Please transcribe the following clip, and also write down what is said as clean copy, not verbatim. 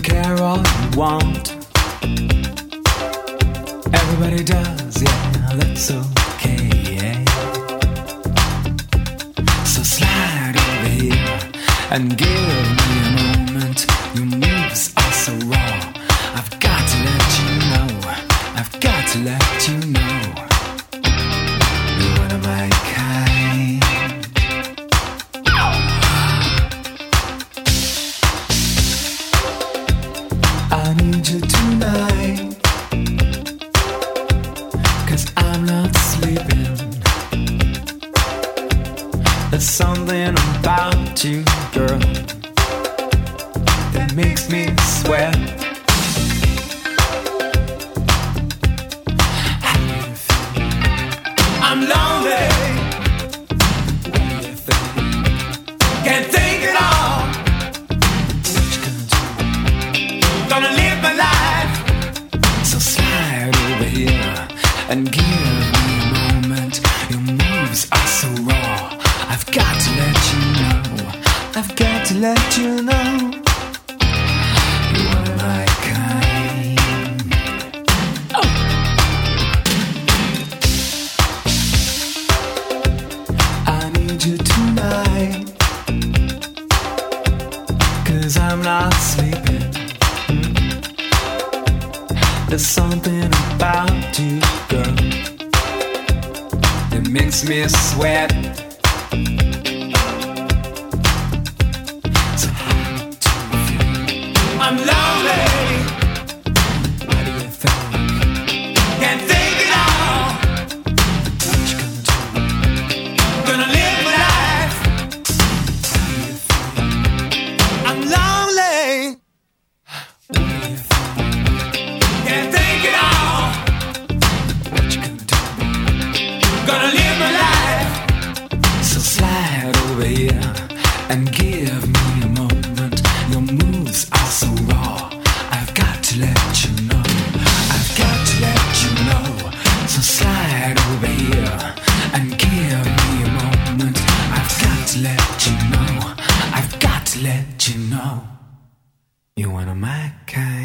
care all you want. Everybody does, yeah, that's okay. So slide over here and give me a moment. Your moves are so raw. I've got to let you know. I've got to let you know. You're one of my kind. I need you tonight, 'cause I'm not sleeping. There's something about you, girl, that makes me sweat. How do you feel? I'm lonely. What do you think? Can't think at all. What you gonna do? Gonna live my life. So slide over here and give me a moment. Your moves are so raw. I've got to let you know. I've got to let you know. You're one of my kind. Oh. I need you tonight, 'cause I'm not sleeping. There's something about you, girl, that makes me sweat. So how do you feel? I'm lonely. What do you think? Can't think at all. What you gonna do? Gonna live my life. How do you feel? I'm lonely. What do you think? Can't think at all. What you gonna do? Gonna live my life. So slide over here and give me a moment. Your moves are so raw. I've got to let you know. I've got to let you know. So slide over here and give me a moment. I've got to let you know. I've got to let you know. You're one of my kind.